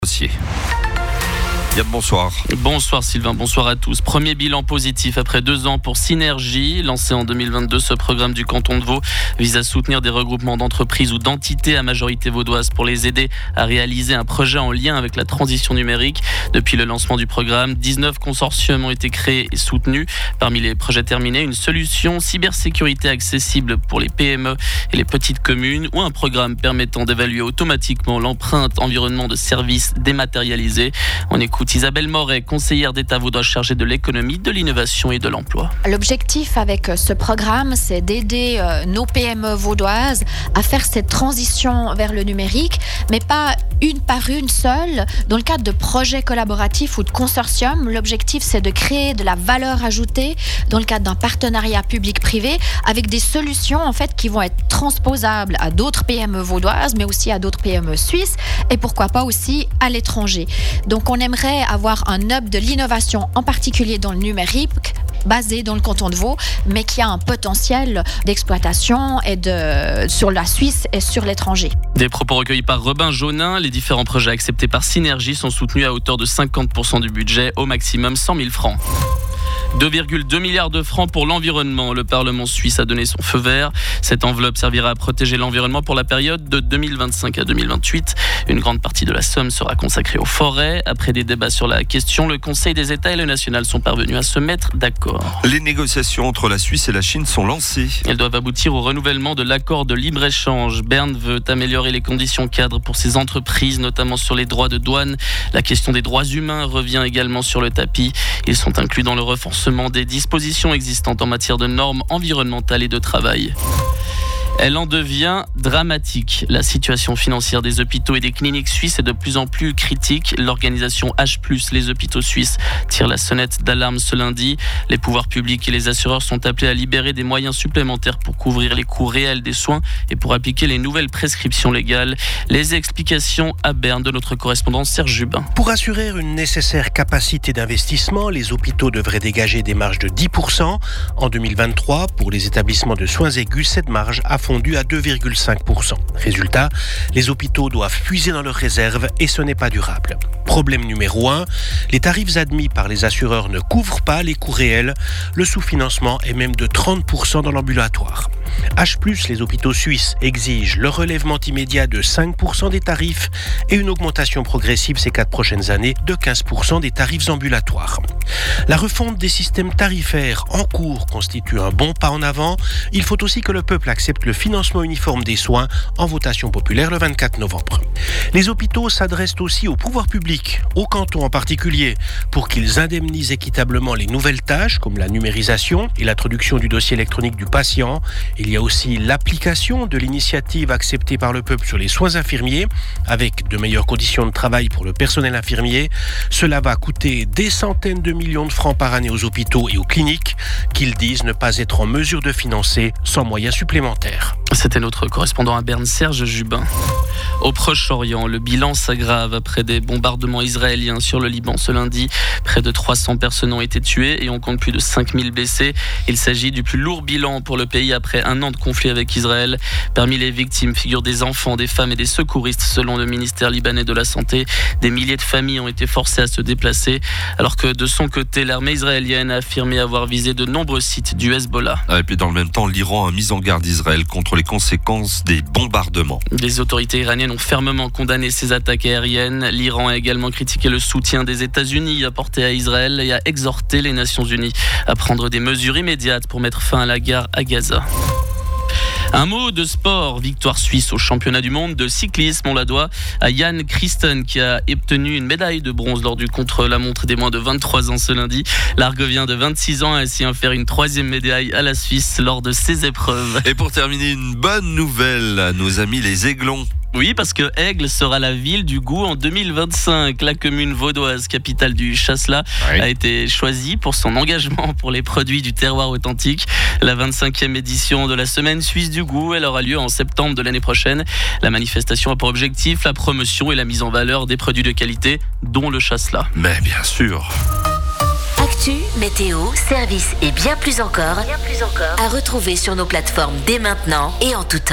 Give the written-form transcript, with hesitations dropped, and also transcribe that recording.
Dossier. Yann, bonsoir. Bonsoir Sylvain, bonsoir à tous. Premier bilan positif après 2 ans pour Synergie. Lancé en 2022, ce programme du canton de Vaud vise à soutenir des regroupements d'entreprises ou d'entités à majorité vaudoise pour les aider à réaliser un projet en lien avec la transition numérique. Depuis le lancement du programme, 19 consortiums ont été créés et soutenus. Parmi les projets terminés, une solution cybersécurité accessible pour les PME et les petites communes ou un programme permettant d'évaluer automatiquement l'empreinte environnement de services dématérialisés. On écoute Isabelle Moret, conseillère d'État vaudoise chargée de l'économie, de l'innovation et de l'emploi. L'objectif avec ce programme, c'est d'aider nos PME vaudoises à faire cette transition vers le numérique, mais pas une par une seule. Dans le cadre de projets collaboratifs ou de consortiums, l'objectif, c'est de créer de la valeur ajoutée dans le cadre d'un partenariat public-privé avec des solutions en fait qui vont être transposables à d'autres PME vaudoises, mais aussi à d'autres PME suisses et pourquoi pas aussi à l'étranger. Donc on aimerait avoir un hub de l'innovation, en particulier dans le numérique, basé dans le canton de Vaud, mais qui a un potentiel d'exploitation sur la Suisse et sur l'étranger. Des propos recueillis par Robin Jaunin. Les différents projets acceptés par Synergie sont soutenus à hauteur de 50% du budget, au maximum 100 000 francs. 2,2 milliards de francs pour l'environnement. Le Parlement suisse a donné son feu vert. Cette enveloppe servira à protéger l'environnement pour la période de 2025 à 2028. Une grande partie de la somme sera consacrée aux forêts. Après des débats sur la question, le Conseil des États et le national sont parvenus à se mettre d'accord. Les négociations entre la Suisse et la Chine sont lancées. Elles doivent aboutir au renouvellement de l'accord de libre-échange. Berne veut améliorer les conditions cadres pour ses entreprises, notamment sur les droits de douane. La question des droits humains revient également sur le tapis. Ils sont inclus dans le renforcement des dispositions existantes en matière de normes environnementales et de travail. Elle en devient dramatique. La situation financière des hôpitaux et des cliniques suisses est de plus en plus critique. L'organisation H+, les hôpitaux suisses, tire la sonnette d'alarme ce lundi. Les pouvoirs publics et les assureurs sont appelés à libérer des moyens supplémentaires pour couvrir les coûts réels des soins et pour appliquer les nouvelles prescriptions légales. Les explications à Berne de notre correspondant Serge Jubin. Pour assurer une nécessaire capacité d'investissement, les hôpitaux devraient dégager des marges de 10%. En 2023, pour les établissements de soins aigus, cette marge a fondu à 2,5%. Résultat, les hôpitaux doivent puiser dans leurs réserves et ce n'est pas durable. Problème numéro 1, les tarifs admis par les assureurs ne couvrent pas les coûts réels. Le sous-financement est même de 30% dans l'ambulatoire. H+, les hôpitaux suisses exigent le relèvement immédiat de 5% des tarifs et une augmentation progressive ces 4 prochaines années de 15% des tarifs ambulatoires. La refonte des systèmes tarifaires en cours constitue un bon pas en avant. Il faut aussi que le peuple accepte le financement uniforme des soins en votation populaire le 24 novembre. Les hôpitaux s'adressent aussi au pouvoir public, aux cantons en particulier, pour qu'ils indemnisent équitablement les nouvelles tâches comme la numérisation et l'introduction du dossier électronique du patient. Il y a aussi l'application de l'initiative acceptée par le peuple sur les soins infirmiers, avec de meilleures conditions de travail pour le personnel infirmier. Cela va coûter des centaines de millions de francs par année aux hôpitaux et aux cliniques, qu'ils disent ne pas être en mesure de financer sans moyens supplémentaires. C'était notre correspondant à Berne, Serge Jubin. Au Proche-Orient, le bilan s'aggrave après des bombardements israéliens sur le Liban ce lundi. Près de 300 personnes ont été tuées et on compte plus de 5000 blessés. Il s'agit du plus lourd bilan pour le pays après 1 an de conflit avec Israël. Parmi les victimes figurent des enfants, des femmes et des secouristes selon le ministère libanais de la Santé. Des milliers de familles ont été forcées à se déplacer alors que de son côté, l'armée israélienne a affirmé avoir visé de nombreux sites du Hezbollah. Et puis dans le même temps, l'Iran a mis en garde Israël contre les conséquences des bombardements. Les autorités iraniennes ont fermement condamné ces attaques aériennes. L'Iran a également critiqué le soutien des États-Unis apporté à Israël et a exhorté les Nations Unies à prendre des mesures immédiates pour mettre fin à la guerre à Gaza. Un mot de sport, victoire suisse au championnat du monde de cyclisme. On la doit à Jan Christen qui a obtenu une médaille de bronze lors du contre-la-montre des moins de 23 ans ce lundi. L'Argovien de 26 ans a ainsi offert une 3e médaille à la Suisse lors de ses épreuves. Et pour terminer, une bonne nouvelle à nos amis les Aiglons. Oui, parce que Aigle sera la ville du goût en 2025. La commune vaudoise, capitale du Chasselas, a été choisie pour son engagement pour les produits du terroir authentique. La 25e édition de la Semaine Suisse du goût, elle aura lieu en septembre de l'année prochaine. La manifestation a pour objectif la promotion et la mise en valeur des produits de qualité, dont le Chasselas. Mais bien sûr. Actu, météo, services et bien plus encore à retrouver sur nos plateformes dès maintenant et en tout temps.